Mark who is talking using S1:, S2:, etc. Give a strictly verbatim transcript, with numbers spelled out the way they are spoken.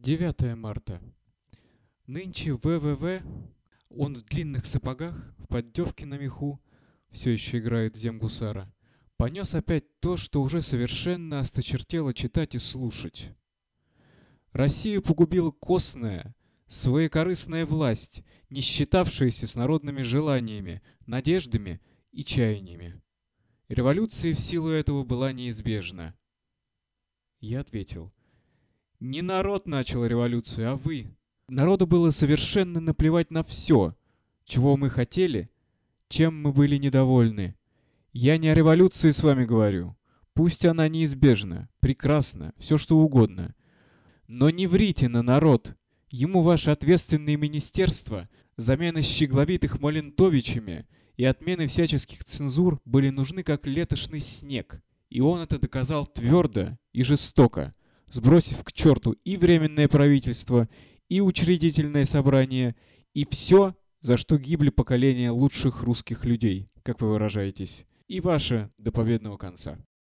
S1: девятое марта. Нынче вэ вэ вэ, он в длинных сапогах, в поддевке на меху, все еще играет земгусара, понес опять то, что уже совершенно осточертело читать и слушать. Россию погубила косная, своекорыстная власть, не считавшаяся с народными желаниями, надеждами и чаяниями. Революция в силу этого была неизбежна. Я ответил: не народ начал революцию, а вы. Народу было совершенно наплевать на все, чего мы хотели, чем мы были недовольны. Я не о революции с вами говорю. Пусть она неизбежна, прекрасна, все что угодно. Но не врите на народ. Ему ваши ответственные министерства, замена щегловитых Молентовичами и отмены всяческих цензур были нужны как летошный снег. И он это доказал твердо и жестоко, сбросив к черту и Временное правительство, и Учредительное собрание, и все, за что гибли поколения лучших русских людей, как вы выражаетесь, и ваше до победного конца.